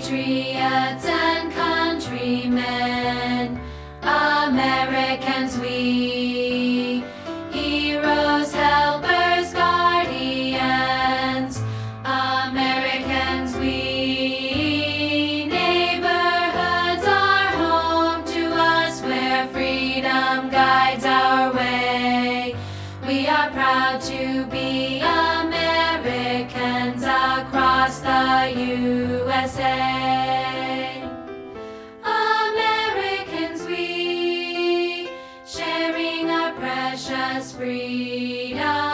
Patriots and countrymen, Americans we, heroes, helpers, guardians, Americans we. Neighborhoods are home to us where freedom guides our way. We are proud to be Americans across the USA. Americans we, sharing our precious freedom.